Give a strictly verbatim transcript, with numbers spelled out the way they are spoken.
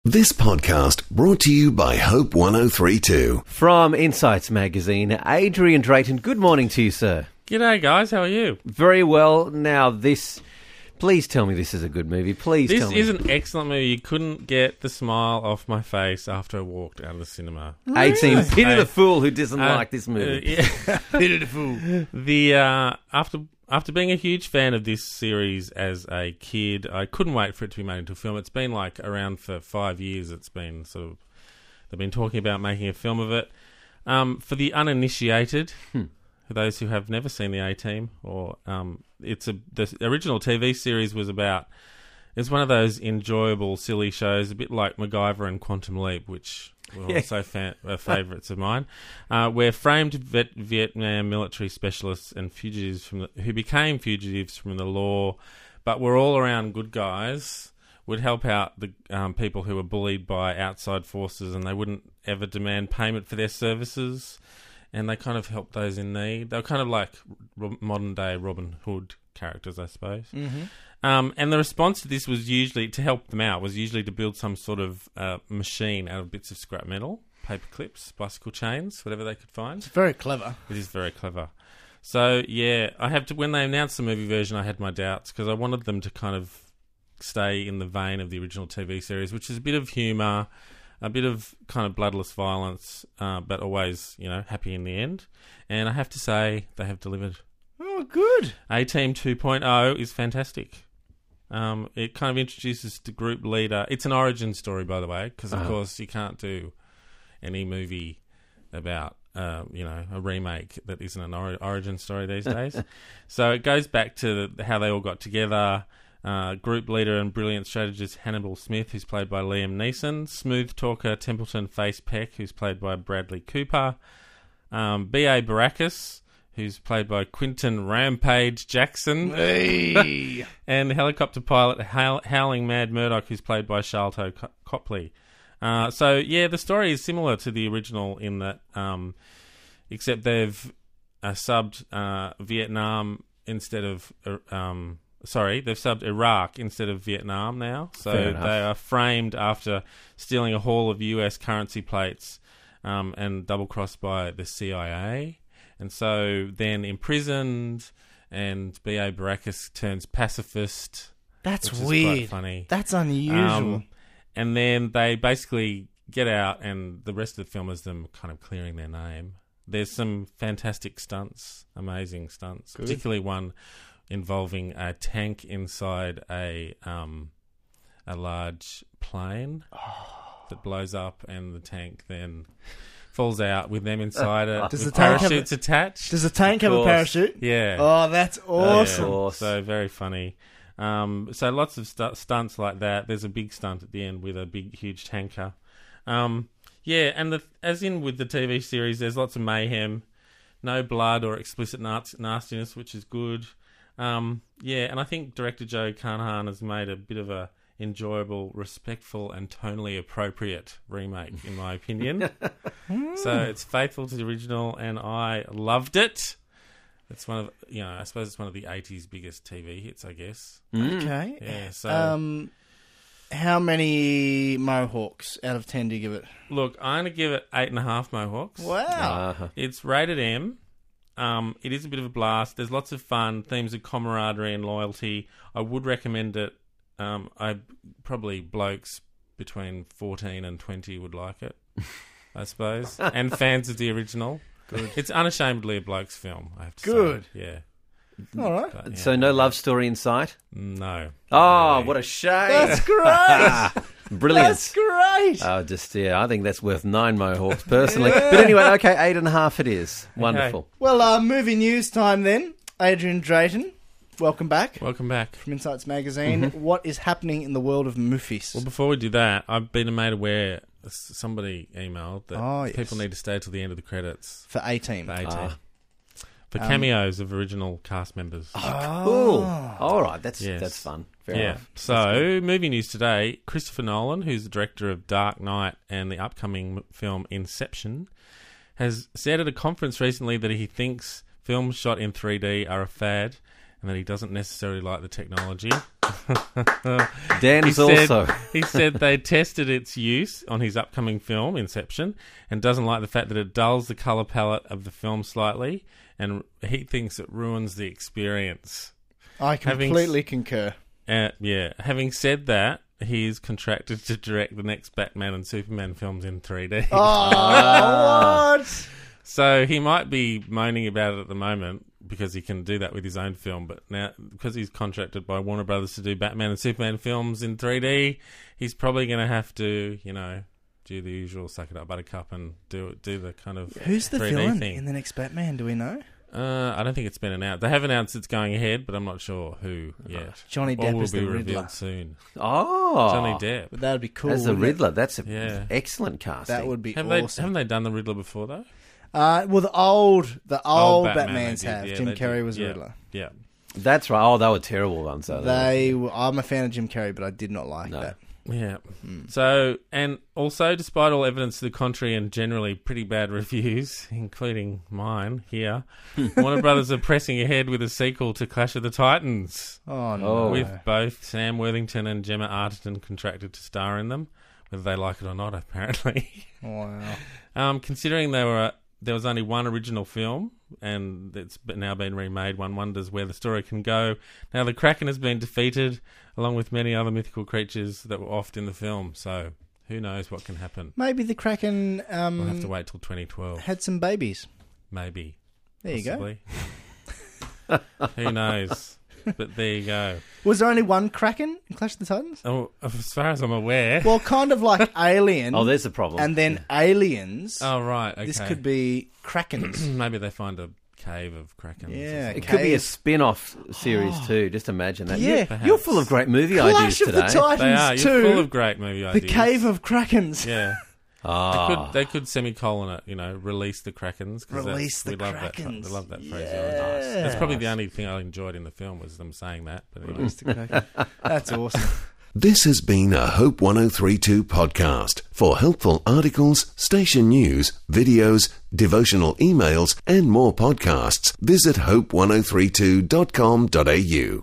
This podcast brought to you by Hope one oh three point two. From Insights Magazine, Adrian Drayton, good morning to you, sir. G'day, guys. How are you? Very well. Now, this... Please tell me this is a good movie. Please This tell me. is an excellent movie. You couldn't get the smile off my face after I walked out of the cinema. eighteen. Pity Hey. the fool who doesn't Uh, like this movie. Uh, yeah. Pity the fool. The, uh, after... After being a huge fan of this series as a kid, I couldn't wait for it to be made into a film. It's been like around for five years. It's been sort of, they've been talking about making a film of it. Um, for the uninitiated, Hmm. for those who have never seen the A-Team, or um, it's a the original T V series was about. It's one of those enjoyable, silly shows, a bit like MacGyver and Quantum Leap, which were Yeah. also fa- uh, favourites of mine. Uh, where framed vet- Vietnam military specialists and fugitives from the, who became fugitives from the law, but were all around good guys, would help out the um, people who were bullied by outside forces, and they wouldn't ever demand payment for their services. And they kind of helped those in need. They were kind of like ro- modern day Robin Hood characters, I suppose. Mm-hmm. Um, and the response to this was usually, to help them out, was usually to build some sort of uh, machine out of bits of scrap metal, paper clips, bicycle chains, whatever they could find. It's very clever. It is very clever. So, yeah, I have to. When they announced the movie version, I had my doubts because I wanted them to kind of stay in the vein of the original T V series, which is a bit of humour, a bit of kind of bloodless violence, uh, but always, you know, happy in the end. And I have to say, they have delivered. Oh, good. A-Team two point oh is fantastic. Um, it kind of introduces the group leader. It's an origin story, by the way, because, of Uh-huh. course, you can't do any movie about, uh, you know, a remake that isn't an ori- origin story these days. So it goes back to the, how they all got together. Uh, group leader and brilliant strategist Hannibal Smith, who's played by Liam Neeson. Smooth talker Templeton Face Peck, who's played by Bradley Cooper. Um, B A Baracus, who's played by Quinton Rampage Jackson. Hey. And helicopter pilot Howl- Howling Mad Murdoch, who's played by Charlton Co- Copley. Uh, so, yeah, the story is similar to the original in that, um, except they've uh, subbed uh, Vietnam instead of... Uh, um, sorry, they've subbed Iraq instead of Vietnam now. So Fair enough. they are framed after stealing a haul of U S currency plates um, and double-crossed by the C I A. And so then imprisoned, and B A Baracus turns pacifist. That's which is weird. quite funny. That's unusual. Um, and then they basically get out, and the rest of the film is them kind of clearing their name. There's some fantastic stunts, amazing stunts, Good. particularly one involving a tank inside a um, a large plane that blows up, and the tank then falls out with them inside it. Does with the tank have parachutes attached? Does the tank have a course. parachute? Yeah. Oh, that's awesome. Yeah. Course. So very funny. Um, so lots of stu- stunts like that. There's a big stunt at the end with a big, huge tanker. Um, yeah, and the, as in with the T V series, there's lots of mayhem, no blood or explicit nas- nastiness, which is good. Um, yeah, and I think director Joe Carnahan has made a bit of a enjoyable, respectful, and tonally appropriate remake, in my opinion. So it's faithful to the original, and I loved it. It's one of, you know, I suppose it's one of the eighties biggest T V hits, I guess. Okay. Yeah, so... Um, how many Mohawks out of ten do you give it? Look, I'm going to give it eight and a half Mohawks. Wow. Uh-huh. It's rated M. Um, it is a bit of a blast. There's lots of fun, themes of camaraderie and loyalty. I would recommend it. Um, I probably blokes between fourteen and twenty would like it, I suppose, and fans of the original. Good. It's unashamedly a bloke's film, I have to Good. say. Yeah. All right. But, yeah. So no love story in sight? No. Oh, Really. what a shame. That's great. Brilliant. That's great. Oh, just, yeah, I think that's worth nine Mohawks, personally. But anyway, okay, eight and a half it is. Wonderful. Well, uh, movie news time then. Adrian Drayton, welcome back Welcome back. from Insights Magazine. What is happening in the world of movies? Well, before we do that, I've been made aware, somebody emailed that Oh, yes. people need to stay till the end of the credits For A-Team. for A-Team. Ah. For Um, cameos of original cast members. Oh, Cool. All right, that's Yes. that's fun. Fair yeah. enough. So, movie news today. Christopher Nolan, who's the director of Dark Knight and the upcoming m- film Inception, has said at a conference recently that he thinks films shot in three D are a fad and that he doesn't necessarily like the technology. Dan He is said, also. he said they tested its use on his upcoming film, Inception, and doesn't like the fact that it dulls the colour palette of the film slightly, and he thinks it ruins the experience. I Having completely s- concur. Uh, yeah. Having said that, he is contracted to direct the next Batman and Superman films in three D. Oh, what? So he might be moaning about it at the moment because he can do that with his own film, but now because he's contracted by Warner Brothers to do Batman and Superman films in three D, he's probably going to have to, you know, do the usual suck it up buttercup and do do the kind of Who's the three D villain thing. in the next Batman? Do we know? Uh, I don't think it's been announced. They have announced it's going ahead, but I'm not sure who yet. Johnny All Depp will is be the revealed Riddler. soon. Oh. Johnny Depp. But that would be cool. As the wouldn't it? Riddler. That's an Yeah. excellent casting. That would be Have they awesome. haven't they done the Riddler before though? Uh, well, the old, the old, Batman, Batmans they did. have. Yeah, Jim they Carrey did. was the Yeah. Riddler. Yeah. That's right. Oh, they were terrible ones. Though. They, were, I'm a fan of Jim Carrey, but I did not like No. that. Yeah. Hmm. So, and also, despite all evidence to the contrary and generally pretty bad reviews, including mine here, Warner Brothers are pressing ahead with a sequel to Clash of the Titans, Oh no! Oh. with both Sam Worthington and Gemma Arterton contracted to star in them, whether they like it or not, apparently. Wow. um, considering they were there was only one original film, and it's now been remade, one wonders where the story can go. Now, the Kraken has been defeated, along with many other mythical creatures that were oft in the film, so who knows what can happen. Maybe the Kraken um, We'll have to wait till twenty twelve. had some babies. Maybe. There you go. Possibly. Who knows? But there you go. Was there only one Kraken in Clash of the Titans? Oh, as far as I'm aware. Well, kind of like Alien. Oh, there's the problem. and then Aliens. Oh, right. Okay. This could be Krakens. Maybe they find a cave of Krakens. or Yeah, something. It could be a Cave. spin-off series too. Just imagine that. Yeah. You're, you're full of great movie ideas Clash of today. the Titans They are. two. You're full of great movie the ideas. Cave of Krakens. Yeah. They Ah. could, they could semicolon it, you know, release the Krakens. 'cause Release that's- the we love that, Krakens. we love that phrase. Yeah. That's probably the only thing I enjoyed in the film was them saying that. But anyway. Release the Kraken. That's awesome. This has been a Hope ten thirty-two podcast. For helpful articles, station news, videos, devotional emails, and more podcasts, visit hope ten thirty-two dot com dot a u.